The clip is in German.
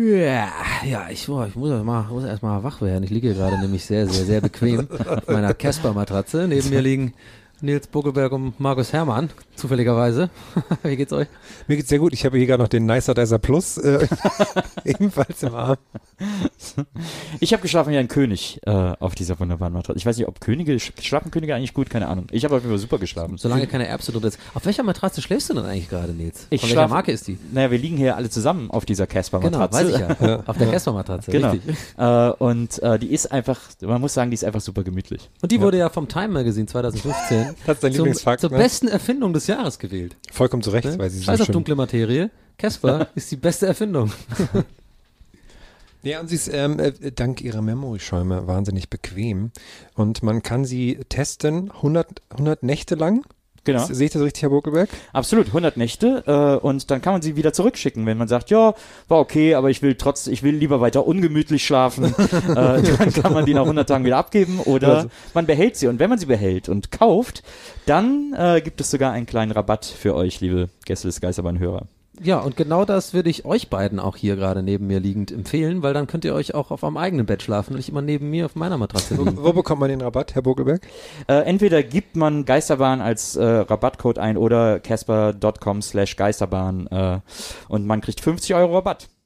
Ja, ich muss erst mal wach werden. Ich liege hier gerade nämlich sehr, sehr, sehr bequem auf meiner Casper-Matratze. Neben mir liegen Nils Buckelberg und Markus Herrmann, zufälligerweise. Wie geht's euch? Mir geht's sehr gut. Ich habe hier gerade noch den Nicer Dicer Plus ebenfalls im Arm. Ich habe geschlafen wie ein König auf dieser wunderbaren Matratze. Ich weiß nicht, ob schlafen Könige eigentlich gut? Keine Ahnung. Ich habe auf jeden Fall super geschlafen. Solange keine Erbse drin ist. Auf welcher Matratze schläfst du denn eigentlich gerade, Nils? Von welcher Marke ist die? Naja, wir liegen hier alle zusammen auf dieser Casper-Matratze. Genau, weiß ich ja. Auf der Casper-Matratze, genau. richtig. Die ist einfach, man muss sagen, die ist einfach super gemütlich. Und die wurde ja vom Time Magazine 2015 Das ist dein Lieblingsfakt, zur besten Erfindung des Jahres gewählt. Vollkommen zu Recht, Ne? weil sie so Scheiß auf schön... dunkle Materie. Casper ist die beste Erfindung. Ja, und sie ist dank ihrer Memory-Schäume wahnsinnig bequem. Und man kann sie testen 100 Nächte lang. Genau. Sehe ich das richtig, Herr Buckelberg? Absolut, 100 Nächte und dann kann man sie wieder zurückschicken, wenn man sagt, ja, war okay, aber ich will lieber weiter ungemütlich schlafen, dann kann man die nach 100 Tagen wieder abgeben oder man behält sie und wenn man sie behält und kauft, dann gibt es sogar einen kleinen Rabatt für euch, liebe Gäste des Geisterbahn-Hörer. Ja, und genau das würde ich euch beiden auch hier gerade neben mir liegend empfehlen, weil dann könnt ihr euch auch auf eurem eigenen Bett schlafen und nicht immer neben mir auf meiner Matratze liegen. Wo bekommt man den Rabatt, Herr Buckelberg? Entweder gibt man Geisterbahn als Rabattcode ein oder casper.com/Geisterbahn und man kriegt 50 € Rabatt.